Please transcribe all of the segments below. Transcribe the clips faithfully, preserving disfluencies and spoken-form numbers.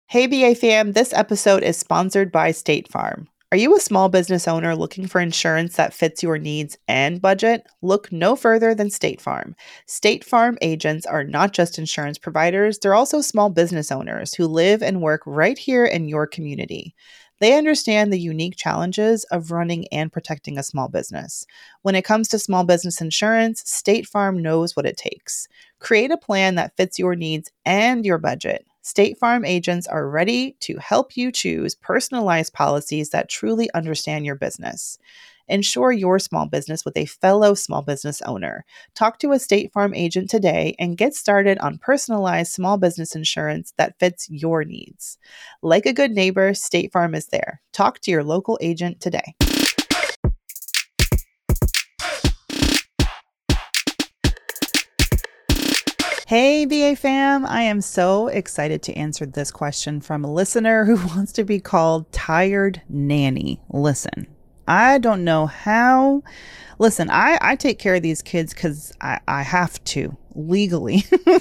Hey B A fam, this episode is sponsored by State Farm. Are you a small business owner looking for insurance that fits your needs and budget? Look no further than State Farm. State Farm agents are not just insurance providers, they're also small business owners who live and work right here in your community. They understand the unique challenges of running and protecting a small business. When it comes to small business insurance, State Farm knows what it takes. Create a plan that fits your needs and your budget. State Farm agents are ready to help you choose personalized policies that truly understand your business. Insure your small business with a fellow small business owner. Talk to a State Farm agent today and get started on personalized small business insurance that fits your needs. Like a good neighbor, State Farm is there. Talk to your local agent today. Hey B A fam, I am so excited to answer this question from a listener who wants to be called Tired Nanny. Listen, I don't know how. Listen, I, I take care of these kids because I, I have to legally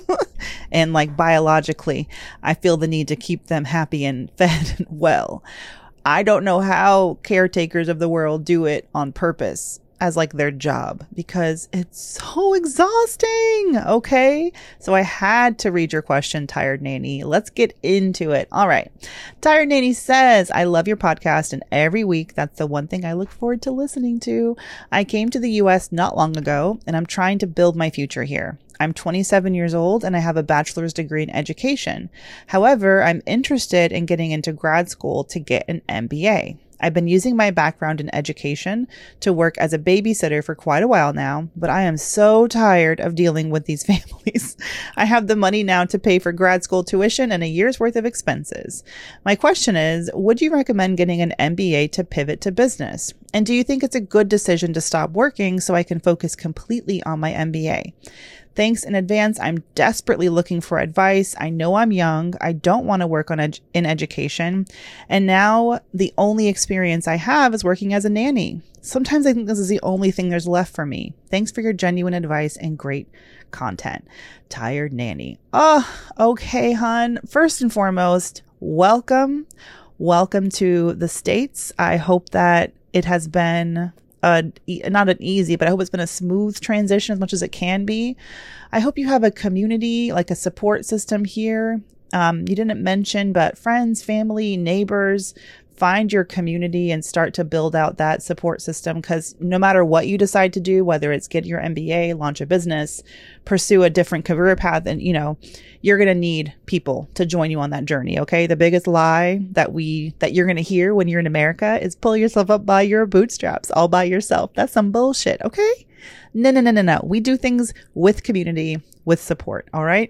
and like biologically. I feel the need to keep them happy and fed and well. I don't know how caretakers of the world do it on purpose as like their job because it's so exhausting. Okay. So I had to read your question, Tired Nanny. Let's get into it. All right. Tired Nanny says, I love your podcast and every week that's the one thing I look forward to listening to. I came to the U S not long ago and I'm trying to build my future here. I'm twenty-seven years old and I have a bachelor's degree in education. However, I'm interested in getting into grad school to get an M B A. I've been using my background in education to work as a babysitter for quite a while now, but I am so tired of dealing with these families. I have the money now to pay for grad school tuition and a year's worth of expenses. My question is, would you recommend getting an M B A to pivot to business? And do you think it's a good decision to stop working so I can focus completely on my M B A? Thanks in advance. I'm desperately looking for advice. I know I'm young. I don't want to work on ed- in education. And now the only experience I have is working as a nanny. Sometimes I think this is the only thing there's left for me. Thanks for your genuine advice and great content. Tired Nanny. Oh, okay, hon. First and foremost, welcome. Welcome to the States. I hope that it has been Uh, not an easy, but I hope it's been a smooth transition as much as it can be. I hope you have a community, like a support system here. Um, you didn't mention, but friends, family, neighbors, find your community and start to build out that support system. Because no matter what you decide to do, whether it's get your M B A, launch a business, pursue a different career path, and you know, you're going to need people to join you on that journey. Okay. The biggest lie that we, that you're going to hear when you're in America is pull yourself up by your bootstraps all by yourself. That's some bullshit. Okay. No, no, no, no, no. We do things with community, with support. All right.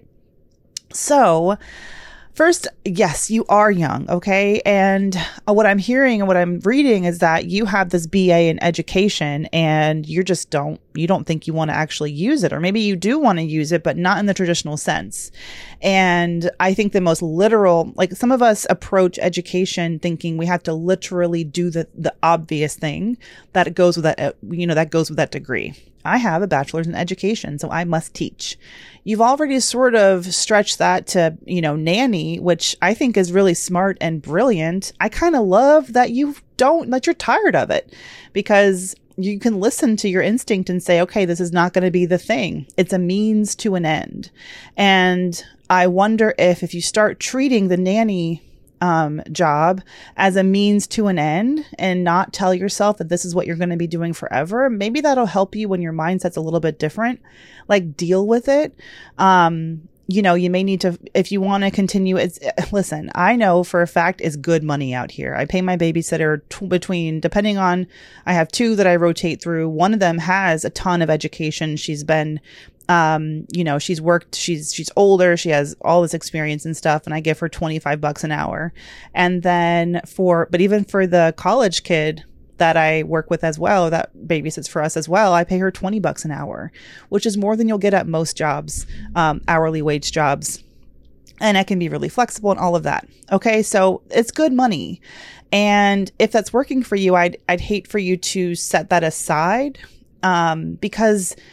So first, yes, you are young, okay? And what I'm hearing and what I'm reading is that you have this B A in education and you just don't, you don't think you want to actually use it. Or maybe you do want to use it, but not in the traditional sense. And I think the most literal, like some of us approach education thinking we have to literally do the, the obvious thing that goes with that, you know, that goes with that degree. I have a bachelor's in education, so I must teach. You've already sort of stretched that to, you know, nanny, which I think is really smart and brilliant. I kind of love that you don't, that you're tired of it because you can listen to your instinct and say, okay, this is not going to be the thing. It's a means to an end. And I wonder if, if you start treating the nanny um, job as a means to an end and not tell yourself that this is what you're going to be doing forever, maybe that'll help you when your mindset's a little bit different, like deal with it. Um, you know, you may need to, if you want to continue, it's, listen, I know for a fact it's good money out here. I pay my babysitter t- between, depending on, I have two that I rotate through. One of them has a ton of education. She's been Um, you know, she's worked, she's, she's older, she has all this experience and stuff, and I give her twenty-five bucks an hour. And then for, but even for the college kid that I work with as well, that babysits for us as well, I pay her twenty bucks an hour, which is more than you'll get at most jobs, um, hourly wage jobs. And I can be really flexible and all of that. Okay. So it's good money. And if that's working for you, I'd, I'd hate for you to set that aside, um, because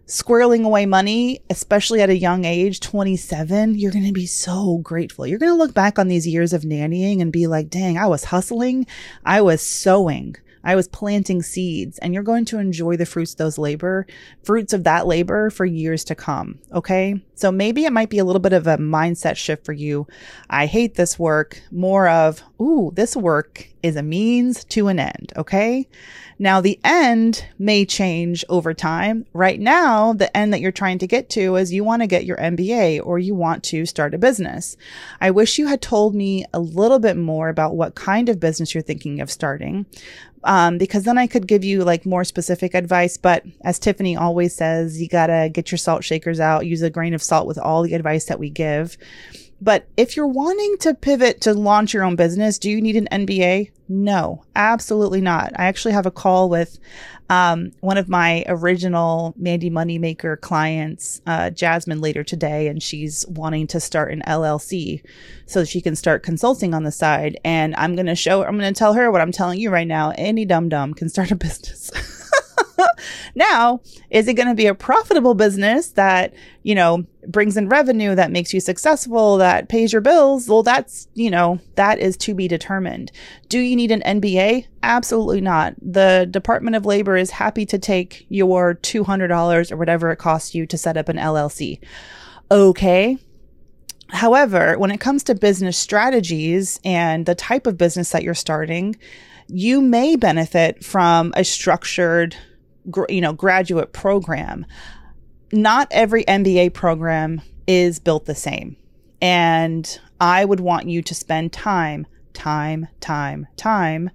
squirreling away money, especially at a young age, twenty-seven, you're going to be so grateful. You're going to look back on these years of nannying and be like, dang, I was hustling. I was sowing. I was planting seeds, and you're going to enjoy the fruits of those labor, fruits of that labor for years to come. Okay. So maybe it might be a little bit of a mindset shift for you. I hate this work. More of, ooh, this work is a means to an end. Okay. Now the end may change over time. Right now, the end that you're trying to get to is you want to get your M B A or you want to start a business. I wish you had told me a little bit more about what kind of business you're thinking of starting. Um, because then I could give you like more specific advice. But as Tiffany always says, you gotta get your salt shakers out, use a grain of salt with all the advice that we give. But if you're wanting to pivot to launch your own business, do you need an M B A? No, absolutely not. I actually have a call with um, one of my original Mandy Moneymaker clients, uh, Jasmine, later today, and she's wanting to start an L L C so she can start consulting on the side. And I'm going to show, I'm going to tell her what I'm telling you right now. Any dum-dum can start a business. Now, is it going to be a profitable business that, you know, brings in revenue, that makes you successful, that pays your bills? Well, that's, you know, that is to be determined. Do you need an M B A? Absolutely not. The Department of Labor is happy to take your two hundred dollars or whatever it costs you to set up an L L C. Okay. However, when it comes to business strategies and the type of business that you're starting, you may benefit from a structured, you know, graduate program. Not every M B A program is built the same. And I would want you to spend time, time, time, time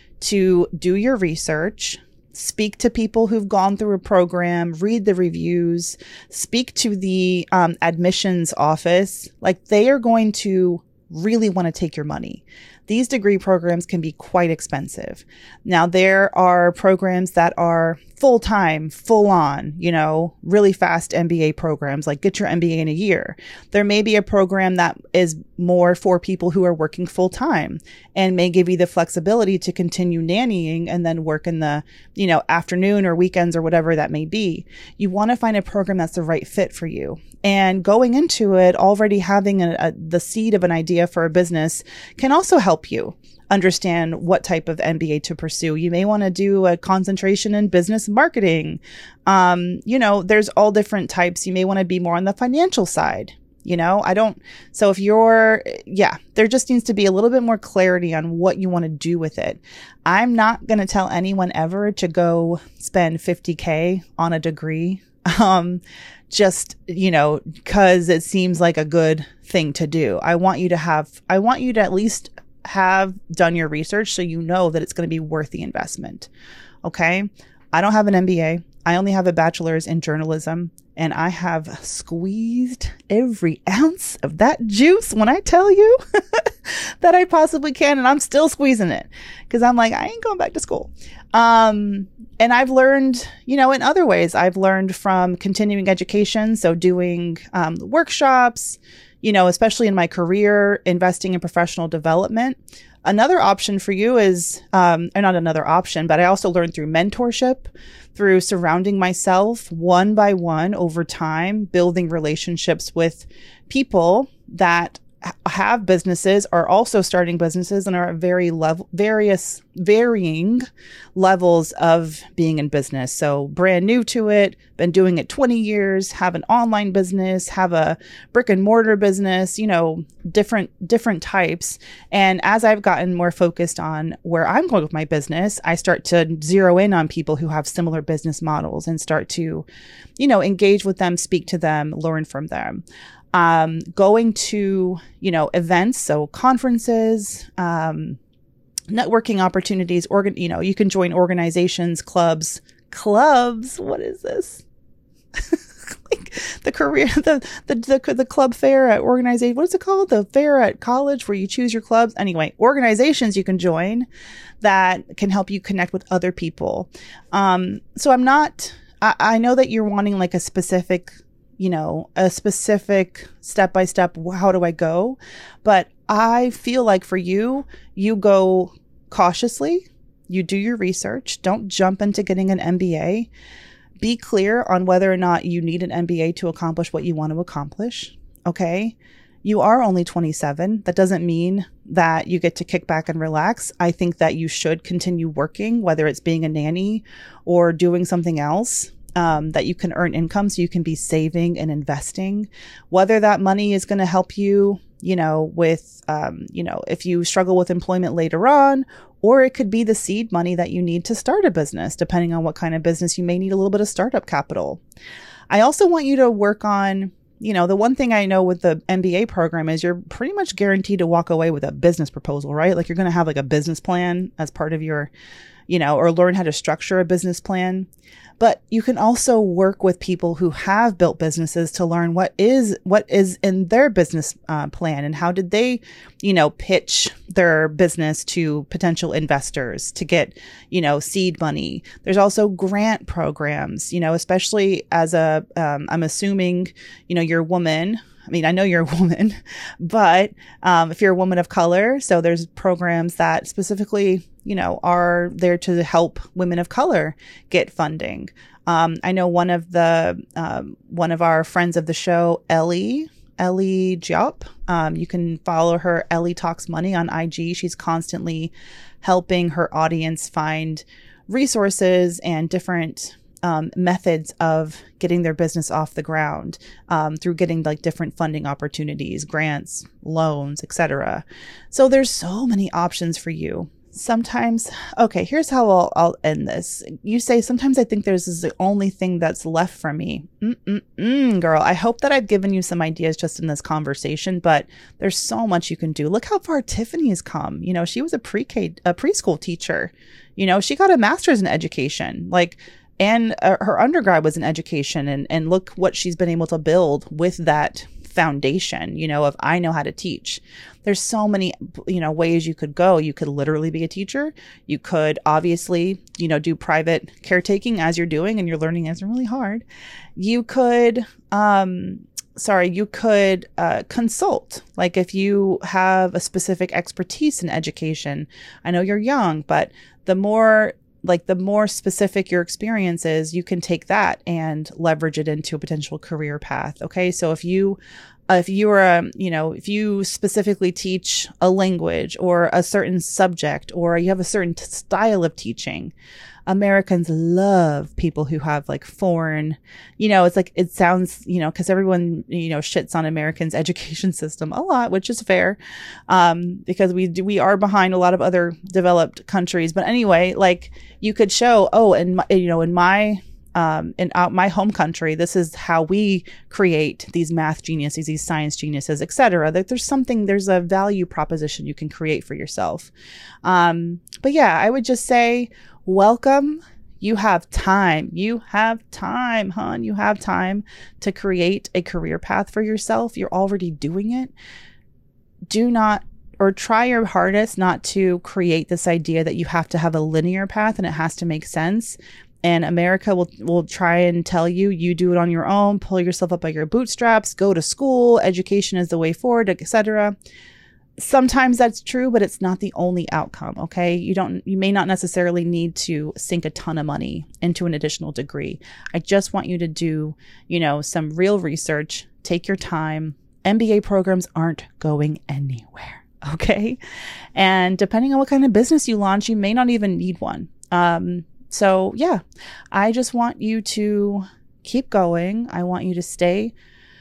to do your research, speak to people who've gone through a program, read the reviews, speak to the um, admissions office. Like, they are going to really want to take your money. These degree programs can be quite expensive. Now, there are programs that are full-time, full-on, you know, really fast M B A programs, like get your M B A in a year. There may be a program that is more for people who are working full-time and may give you the flexibility to continue nannying and then work in the, you know, afternoon or weekends or whatever that may be. You want to find a program that's the right fit for you. And going into it, already having a, a, the seed of an idea for a business can also help you understand what type of M B A to pursue. You may want to do a concentration in business marketing. Um, you know, there's all different types. You may want to be more on the financial side. You know, I don't, so if you're, yeah, there just needs to be a little bit more clarity on what you want to do with it. I'm not going to tell anyone ever to go spend fifty K on a degree. Um, just, you know, cause it seems like a good thing to do. I want you to have, I want you to at least have done your research so you know that it's going to be worth the investment. Okay. I don't have an M B A. I only have a bachelor's in journalism, and I have squeezed every ounce of that juice when I tell you that I possibly can. And I'm still squeezing it because I'm like, I ain't going back to school. Um, and I've learned, you know, in other ways, I've learned from continuing education. So doing, um, workshops, you know, especially in my career, investing in professional development. Another option for you is, um, or not another option, but I also learned through mentorship, through surrounding myself one by one over time, building relationships with people that have businesses, are also starting businesses, and are at very level, various, varying levels of being in business. So brand new to it, been doing it twenty years, have an online business, have a brick and mortar business, you know, different, different types. And as I've gotten more focused on where I'm going with my business, I start to zero in on people who have similar business models and start to, you know, engage with them, speak to them, learn from them. Um, going to, you know, events, so conferences, um, networking opportunities, organ, you know, you can join organizations, clubs, clubs. What is this? Like the career, the, the, the, the club fair at organization. What is it called? The fair at college where you choose your clubs. Anyway, organizations you can join that can help you connect with other people. Um, so I'm not, I, I know that you're wanting like a specific, you know, a specific step-by-step, how do I go? But I feel like for you, you go cautiously, you do your research, don't jump into getting an M B A, be clear on whether or not you need an M B A to accomplish what you want to accomplish. Okay. You are only twenty-seven. That doesn't mean that you get to kick back and relax. I think that you should continue working, whether it's being a nanny or doing something else, um, that you can earn income so you can be saving and investing, whether that money is going to help you, you know, with, um, you know, if you struggle with employment later on, or it could be the seed money that you need to start a business, depending on what kind of business you may need a little bit of startup capital. I also want you to work on, you know, the one thing I know with the M B A program is you're pretty much guaranteed to walk away with a business proposal, right? Like you're going to have like a business plan as part of your, you know, or learn how to structure a business plan. But you can also work with people who have built businesses to learn what is what is in their business uh, plan and how did they, you know, pitch their business to potential investors to get, you know, seed money. There's also grant programs, you know, especially as a, um, I'm assuming, you know, you're a woman. I mean, I know you're a woman, but um, if you're a woman of color, so there's programs that specifically, you know, are there to help women of color get funding. Um, I know one of the, um, one of our friends of the show, Ellie, Ellie Diop, um, you can follow her, Ellie Talks Money on I G. She's constantly helping her audience find resources and different Um, methods of getting their business off the ground um, through getting like different funding opportunities, grants, loans, et cetera. So there's so many options for you. Sometimes, okay, here's how I'll, I'll end this. You say, sometimes I think this is the only thing that's left for me. Mm-mm-mm, girl, I hope that I've given you some ideas just in this conversation, but there's so much you can do. Look how far Tiffany has come. You know, she was a pre-K, a preschool teacher. You know, she got a master's in education. Like, and uh, her undergrad was in education, and, and look what she's been able to build with that foundation, you know, of I know how to teach. There's so many, you know, ways you could go. You could literally be a teacher. You could obviously, you know, do private caretaking as you're doing and you're learning as really hard. You could, um, sorry, you could uh, consult. Like if you have a specific expertise in education, I know you're young, but the more like the more specific your experience is, you can take that and leverage it into a potential career path. Okay. So if you, uh, if you are, a, you know, if you specifically teach a language or a certain subject, or you have a certain t- style of teaching, Americans love people who have like foreign, you know, it's like, it sounds, you know, cause everyone, you know, shits on Americans' education system a lot, which is fair. Um, because we do, we are behind a lot of other developed countries. But anyway, like you could show, oh, and you know, in my, um, in out my home country, this is how we create these math geniuses, these science geniuses, et cetera. That there's something, there's a value proposition you can create for yourself. Um, but yeah, I would just say, welcome. You have time. You have time, hon. You have time to create a career path for yourself. You're already doing it. Do not, or try your hardest not to create this idea that you have to have a linear path and it has to make sense. And America will, will try and tell you, you do it on your own, pull yourself up by your bootstraps, go to school, education is the way forward, et cetera. Sometimes that's true, but it's not the only outcome. Okay. You don't, you may not necessarily need to sink a ton of money into an additional degree. I just want you to do, you know, some real research, take your time. M B A programs aren't going anywhere. Okay. And depending on what kind of business you launch, you may not even need one. Um, so yeah, I just want you to keep going. I want you to stay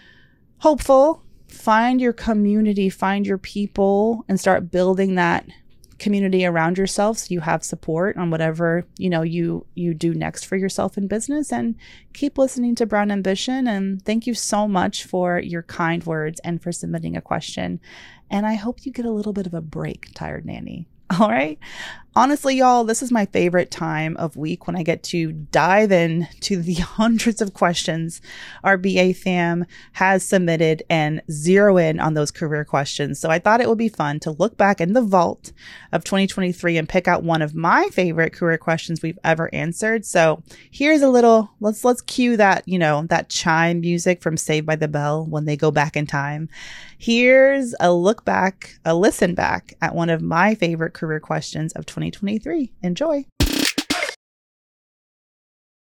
hopeful. Find your community, find your people, and start building that community around yourself so you have support on whatever, you know, you you do next for yourself in business. And keep listening to Brown Ambition. And thank you so much for your kind words and for submitting a question. And I hope you get a little bit of a break, Tired Nanny. All right. Honestly, y'all, this is my favorite time of week when I get to dive in to the hundreds of questions our B A fam has submitted and zero in on those career questions. So I thought it would be fun to look back in the vault of twenty twenty-three and pick out one of my favorite career questions we've ever answered. So here's a little, let's, let's cue that, you know, that chime music from Saved by the Bell when they go back in time. Here's a look back, a listen back at one of my favorite career questions of twenty twenty-three. Enjoy.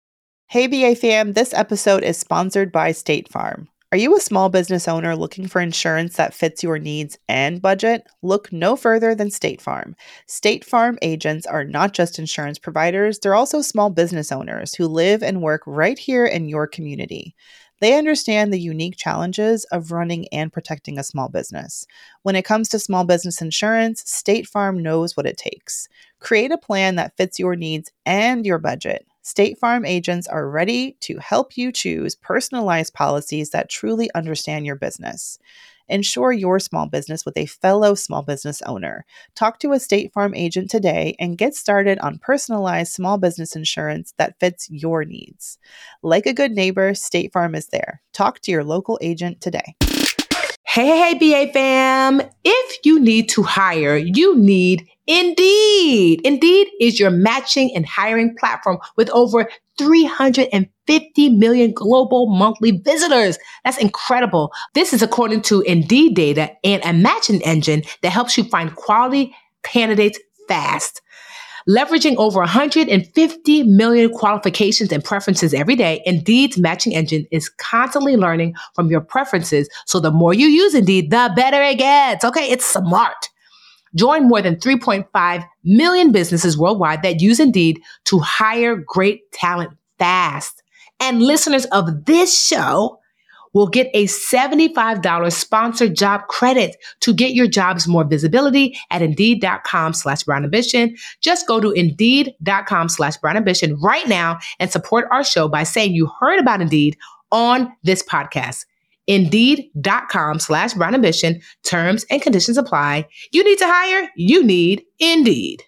Hey B A fam, this episode is sponsored by State Farm. Are you a small business owner looking for insurance that fits your needs and budget? Look no further than State Farm. State Farm agents are not just insurance providers, they're also small business owners who live and work right here in your community. They understand the unique challenges of running and protecting a small business. When it comes to small business insurance, State Farm knows what it takes. Create a plan that fits your needs and your budget. State Farm agents are ready to help you choose personalized policies that truly understand your business. Insure your small business with a fellow small business owner. Talk to a State Farm agent today and get started on personalized small business insurance that fits your needs. Like a good neighbor, State Farm is there. Talk to your local agent today. Hey, hey, hey, B A fam. If you need to hire, you need Indeed. Indeed is your matching and hiring platform with over three hundred fifty million global monthly visitors. That's incredible. This is according to Indeed data and a matching engine that helps you find quality candidates fast. Leveraging over one hundred fifty million qualifications and preferences every day, Indeed's matching engine is constantly learning from your preferences. So the more you use Indeed, the better it gets. Okay, it's smart. Join more than three point five million businesses worldwide that use Indeed to hire great talent fast. And listeners of this show will get a seventy-five dollars sponsored job credit to get your jobs more visibility at Indeed.com slash Brown Ambition. Just go to Indeed.com slash Brown Ambition right now and support our show by saying you heard about Indeed on this podcast. Indeed.com slash Brown Ambition. Terms and conditions apply. You need to hire? You need Indeed.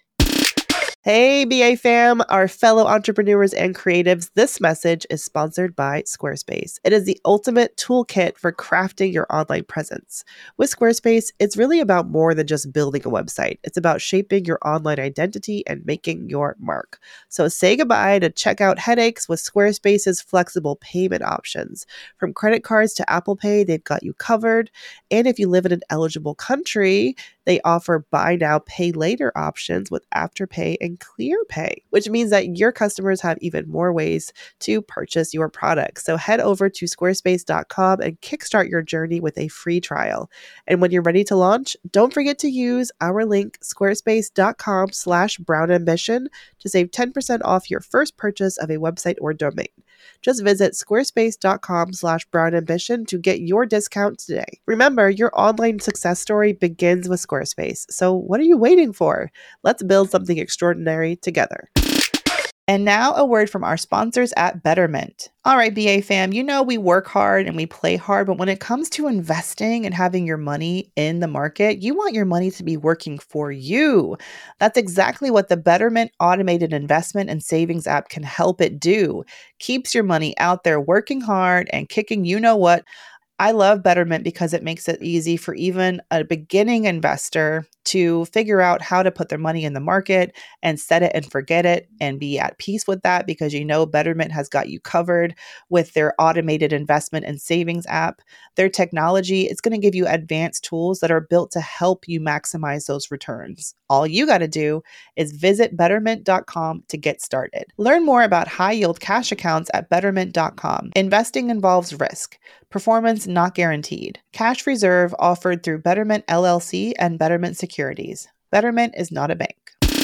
Hey B A fam, our fellow entrepreneurs and creatives, this message is sponsored by Squarespace. It is the ultimate toolkit for crafting your online presence. With Squarespace, it's really about more than just building a website. It's about shaping your online identity and making your mark. So say goodbye to checkout headaches with Squarespace's flexible payment options. From credit cards to Apple Pay, they've got you covered. And if you live in an eligible country, they offer buy now, pay later options with Afterpay and ClearPay, which means that your customers have even more ways to purchase your products. So head over to squarespace dot com and kickstart your journey with a free trial. And when you're ready to launch, don't forget to use our link squarespace.com slash Brown Ambition to save ten percent off your first purchase of a website or domain. Just visit squarespace.com slash Brown Ambition to get your discount today. Remember, your online success story begins with Squarespace. So what are you waiting for? Let's build something extraordinary together. And now a word from our sponsors at Betterment. All right, B A fam, you know we work hard and we play hard, but when it comes to investing and having your money in the market, you want your money to be working for you. That's exactly what the Betterment automated investment and savings app can help it do. Keeps your money out there working hard and kicking you know what. I love Betterment because it makes it easy for even a beginning investor to figure out how to put their money in the market and set it and forget it and be at peace with that, because you know Betterment has got you covered with their automated investment and savings app. Their technology is going to give you advanced tools that are built to help you maximize those returns. All you got to do is visit betterment dot com to get started. Learn more about high yield cash accounts at betterment dot com. Investing involves risk. Performance not guaranteed. Cash reserve offered through Betterment L L C and Betterment Securities. Betterment is not a bank.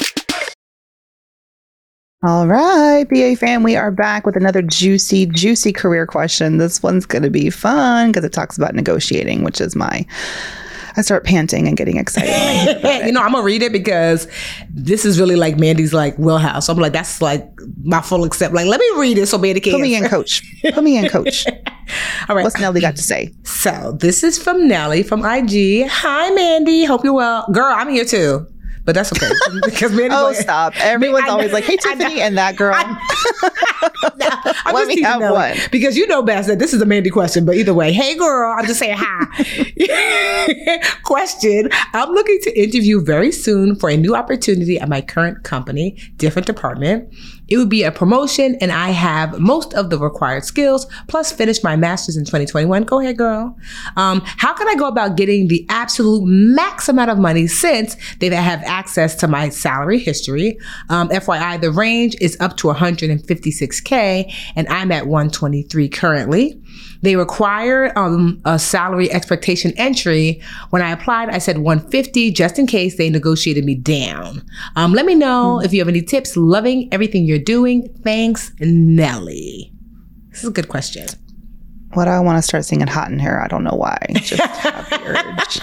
All right, B A fam, we are back with another juicy, juicy career question. This one's going to be fun because it talks about negotiating, which is my... I start panting and getting excited. When I hear about it. You know, I'm going to read it because this is really like Mandy's like wheelhouse. So I'm like, that's like my full accept. Like, let me read it so Mandy can. Put me in, coach. Put me in, coach. All right. What's Nelly got to say? So this is from Nelly from I G. Hi, Mandy. Hope you're well. Girl, I'm here too. But that's okay. Because Mandy, oh, like, stop. Everyone's I, always like, hey, Tiffany, and that girl. I, Let me have one. Because you know best that this is a Mandy question. But either way, hey, girl, I'm just saying hi. Question. I'm looking to interview very soon for a new opportunity at my current company, different department. It would be a promotion, and I have most of the required skills, plus finished my master's in twenty twenty-one. Go ahead, girl. Um, how can I go about getting the absolute max amount of money since they have access to my salary history? Um, F Y I, the range is up to one hundred fifty-six K, and I'm at one twenty-three currently. They require um, a salary expectation entry. When I applied, I said one fifty just in case they negotiated me down. Um, let me know mm. if you have any tips. Loving everything you're doing. Thanks, Nelly. This is a good question. What do I want to start singing Hot in Here? I don't know why. Just have the urge.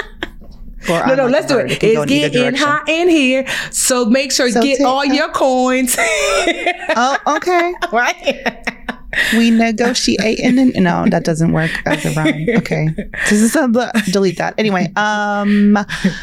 Or no, no, like let's do it. it it's getting hot in here. So make sure so get t- all uh, your coins. Oh, okay. Right. We negotiating and no, that doesn't work as a rhyme. Okay. This is a, delete that. Anyway, um,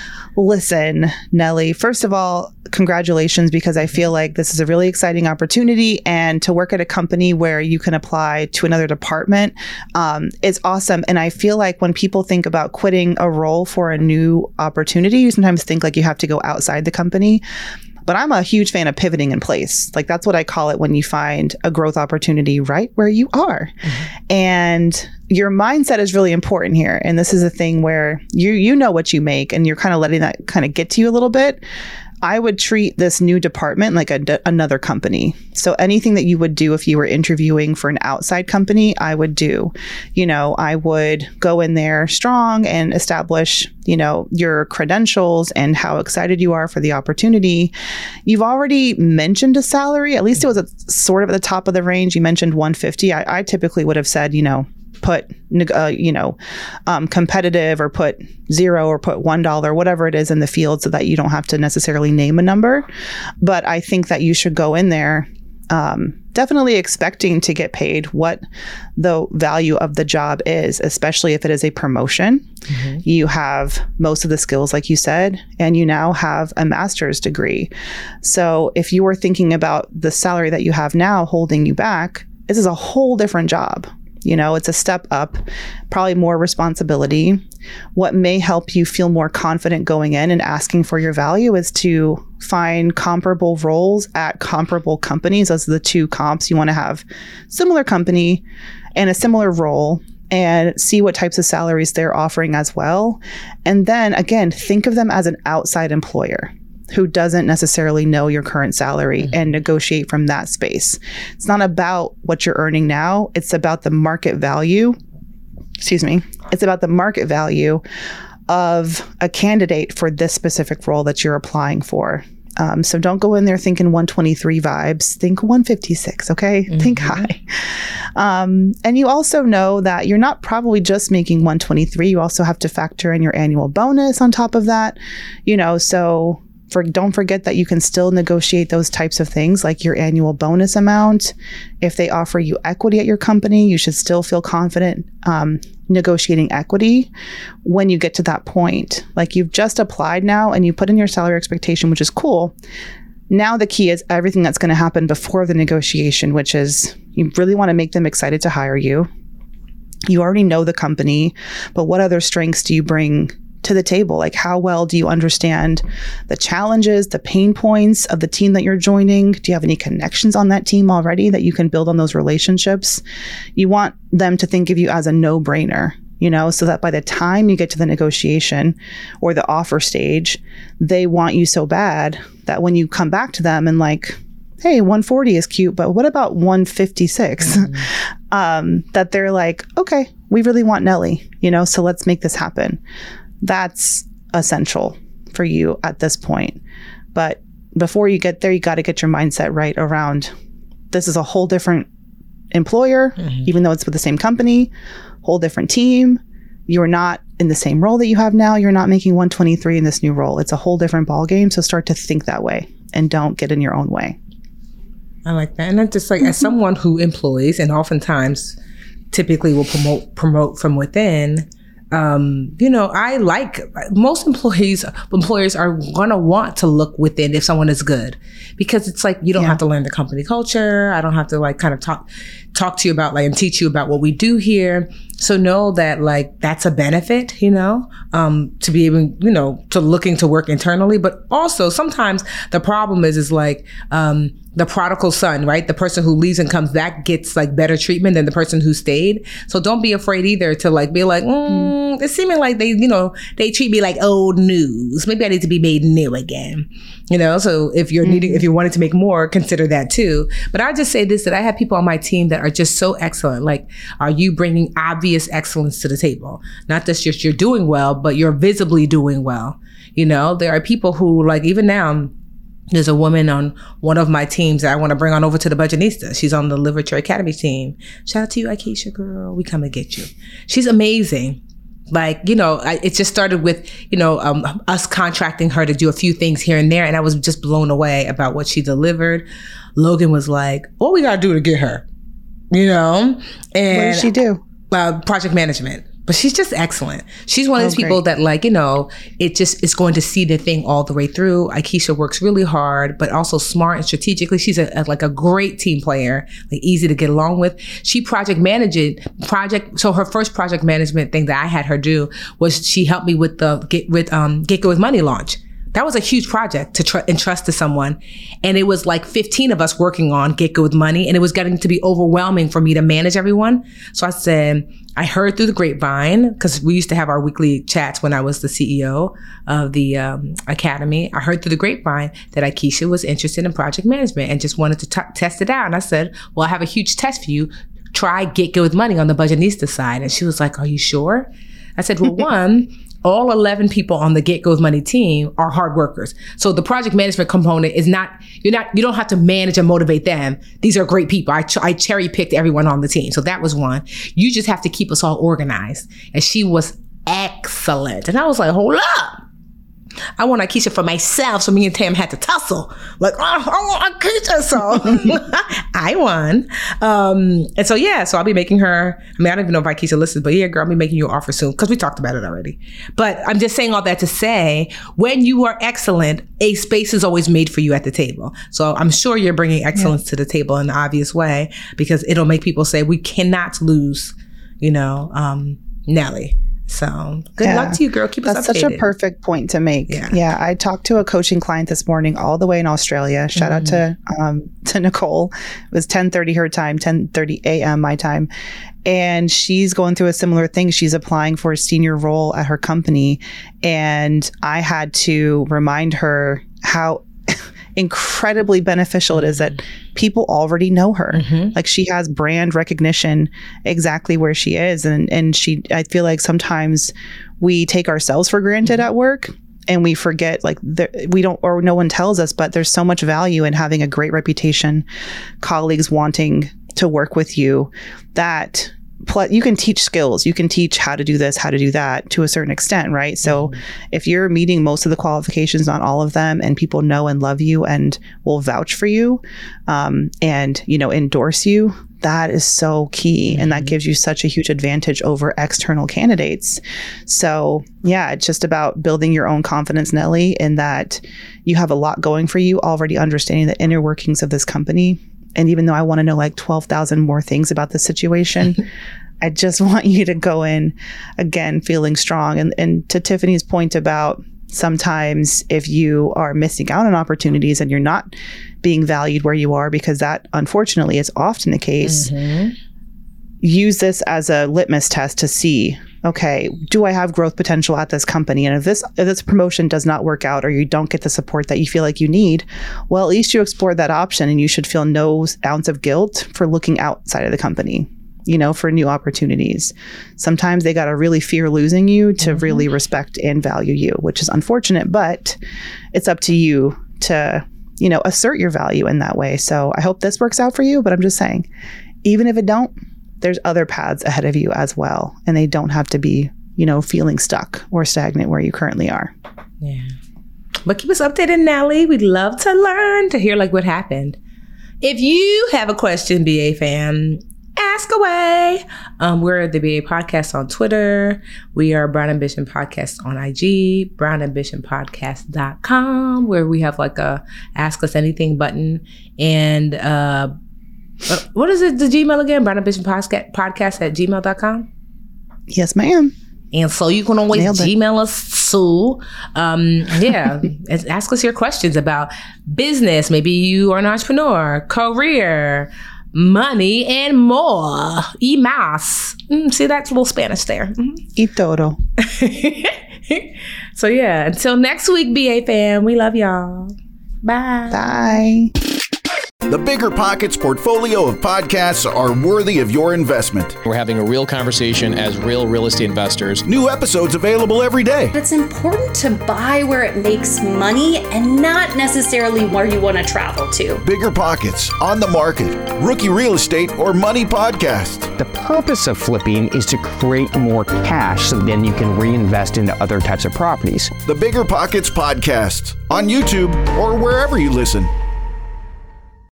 listen, Nelly, first of all, congratulations, because I feel like this is a really exciting opportunity, and to work at a company where you can apply to another department um, is awesome. And I feel like when people think about quitting a role for a new opportunity, you sometimes think like you have to go outside the company. But I'm a huge fan of pivoting in place. Like that's what I call it when you find a growth opportunity right where you are. Mm-hmm. And your mindset is really important here. And this is a thing where you you know what you make, and you're kind of letting that kind of get to you a little bit. I would treat this new department like a, another company. So anything that you would do if you were interviewing for an outside company, I would do. You know, I would go in there strong and establish, you know, your credentials and how excited you are for the opportunity. You've already mentioned a salary. At least it was a, sort of at the top of the range. You mentioned one fifty. I, I typically would have said, you know, put, uh, you know, um, competitive, or put zero, or put one dollar, whatever it is in the field, so that you don't have to necessarily name a number. But I think that you should go in there um, definitely expecting to get paid what the value of the job is, especially if it is a promotion. Mm-hmm. You have most of the skills, like you said, and you now have a master's degree. So if you were thinking about the salary that you have now holding you back, this is a whole different job. You know, it's a step up, probably more responsibility. What may help you feel more confident going in and asking for your value is to find comparable roles at comparable companies. Those are the two comps. You want to have similar company and a similar role, and see what types of salaries they're offering as well. And then again, think of them as an outside employer who doesn't necessarily know your current salary, mm-hmm. and negotiate from that space. It's not about what you're earning now. It's about the market value. Excuse me. It's about the market value of a candidate for this specific role that you're applying for. Um, so don't go in there thinking one twenty-three vibes. Think one fifty-six, okay? Mm-hmm. Think high. Um, and you also know that you're not probably just making one twenty-three. You also have to factor in your annual bonus on top of that. You know, so... For, don't forget that you can still negotiate those types of things, like your annual bonus amount. If they offer you equity at your company, you should still feel confident um, negotiating equity when you get to that point. Like you've just applied now and you put in your salary expectation, which is cool. Now the key is everything that's going to happen before the negotiation, which is you really want to make them excited to hire you. You already know the company, but what other strengths do you bring to the table? Like how well do you understand the challenges, the pain points of the team that you're joining? Do you have any connections on that team already that you can build on those relationships? You want them to think of you as a no-brainer, you know, so that by the time you get to the negotiation or the offer stage, they want you so bad that when you come back to them and like, hey, one forty is cute, but what about one fifty-six? Mm-hmm. um, that they're like, okay, we really want Nelly, you know, so let's make this happen. That's essential for you at this point. But before you get there, you got to get your mindset right around this is a whole different employer, mm-hmm. even though it's with the same company, whole different team. You're not in the same role that you have now. You're not making one twenty-three in this new role. It's a whole different ballgame. So start to think that way and don't get in your own way. I like that. And I'm just like, mm-hmm. as someone who employs and oftentimes typically will promote promote from within, Um, you know, I like most employees, employers are going to want to look within if someone is good, because it's like, you don't yeah. have to learn the company culture. I don't have to like kind of talk, talk to you about like and teach you about what we do here. So know that like that's a benefit, you know, um, to be able, you know, to looking to work internally. But also sometimes the problem is, is like, um, the prodigal son, right? The person who leaves and comes back gets like better treatment than the person who stayed. So don't be afraid either to like be like, mm, it's seeming like they, you know, they treat me like old news. Maybe I need to be made new again. You know, so if you're mm-hmm. needing, if you're wanting to make more, consider that too. But I just say this, that I have people on my team that are just so excellent. Like, are you bringing obvious excellence to the table? Not just just you're doing well, but you're visibly doing well. You know, there are people who like, even now, there's a woman on one of my teams that I want to bring on over to the Budgetnista. She's on the Literature Academy team. Shout out to you, Akeisha, girl. We come and get you. She's amazing. Like, you know, I, it just started with, you know, um, us contracting her to do a few things here and there. And I was just blown away about what she delivered. Logan was like, what we got to do to get her, you know? And what did she do? Uh, project management. But she's just excellent. She's one of those oh, people great. that like, you know, it just is going to see the thing all the way through. Akeisha works really hard, but also smart and strategically. She's a, a, like a great team player, like easy to get along with. She project managed project. So her first project management thing that I had her do was she helped me with the get with um Get Good With Money launch. That was a huge project to tr- entrust to someone. And it was like fifteen of us working on Get Good With Money. And it was getting to be overwhelming for me to manage everyone. So I said, I heard through the grapevine, because we used to have our weekly chats when I was the C E O of the um, academy. I heard through the grapevine that Akeisha was interested in project management and just wanted to t- test it out. And I said, well, I have a huge test for you. Try Get Good With Money on the Budgetnista side. And she was like, are you sure? I said, well, one, all eleven people on the Get Good With Money team are hard workers. So the project management component is not, you're not, you don't have to manage and motivate them. These are great people. I, ch- I cherry picked everyone on the team. So that was one. You just have to keep us all organized. And she was excellent. And I was like, hold up. I want Akeisha for myself. So me and Tam had to tussle. Like, oh, I want Akeisha. So I won. Um, and so, yeah, so I'll be making her, I mean, I don't even know if Akeisha listens, but yeah, girl, I'll be making you an offer soon because we talked about it already. But I'm just saying all that to say, when you are excellent, a space is always made for you at the table. So I'm sure you're bringing excellence yeah. to the table in an obvious way, because it'll make people say, we cannot lose, you know, um, Nelly. So good yeah. luck to you, girl. Keep us updated. That's such a perfect point to make. Yeah. yeah. I talked to a coaching client this morning all the way in Australia. Shout mm. out to um, to Nicole. It was ten thirty her time, ten thirty a.m. my time. And she's going through a similar thing. She's applying for a senior role at her company. And I had to remind her how incredibly beneficial it is that people already know her. Mm-hmm. Like, she has brand recognition exactly where she is. And, and she, I feel like sometimes we take ourselves for granted mm-hmm. at work, and we forget, like, there, we don't, or no one tells us, but there's so much value in having a great reputation, colleagues wanting to work with you, that plus you can teach skills. You can teach how to do this, how to do that to a certain extent, right? So mm-hmm. if you're meeting most of the qualifications, not all of them, and people know and love you and will vouch for you, um, and, you know, endorse you, that is so key. Mm-hmm. And that gives you such a huge advantage over external candidates. So yeah, it's just about building your own confidence, Nelly, in that you have a lot going for you, already understanding the inner workings of this company. And even though I want to know like twelve thousand more things about the situation, I just want you to go in, again, feeling strong. And, and to Tiffany's point about sometimes if you are missing out on opportunities and you're not being valued where you are, because that unfortunately is often the case, mm-hmm. use this as a litmus test to see, okay, do I have growth potential at this company? And if this if this promotion does not work out, or you don't get the support that you feel like you need, well, at least you explored that option, and you should feel no ounce of guilt for looking outside of the company, you know, for new opportunities. Sometimes they got to really fear losing you to mm-hmm. really respect and value you, which is unfortunate, but it's up to you to, you know, assert your value in that way. So I hope this works out for you, but I'm just saying, even if it don't, there's other paths ahead of you as well. And they don't have to be, you know, feeling stuck or stagnant where you currently are. Yeah. But keep us updated, Nelly. We'd love to learn, to hear like what happened. If you have a question, B A fam, ask away. Um, we're the B A Podcast on Twitter. We are Brown Ambition Podcast on I G, brown ambition podcast dot com, where we have like a Ask Us Anything button. And, uh, Uh, what is it, the Gmail again? Brown Ambition Podcast at gmail dot com? Yes, ma'am. And so you can always Nailed it. Gmail us too. Um, yeah, ask us your questions about business. Maybe you are an entrepreneur, career, money, and more. Y más. Mm, see, that's a little Spanish there. Mm-hmm. Y todo. So yeah, until next week, B A fam, we love y'all. Bye. Bye. The Bigger Pockets portfolio of podcasts are worthy of your investment. We're having a real conversation as real real estate investors. New episodes available every day. It's important to buy where it makes money and not necessarily where you want to travel to. Bigger Pockets, On the Market, Rookie Real Estate, or Money Podcast. The purpose of flipping is to create more cash so then you can reinvest into other types of properties. The Bigger Pockets Podcast on YouTube or wherever you listen.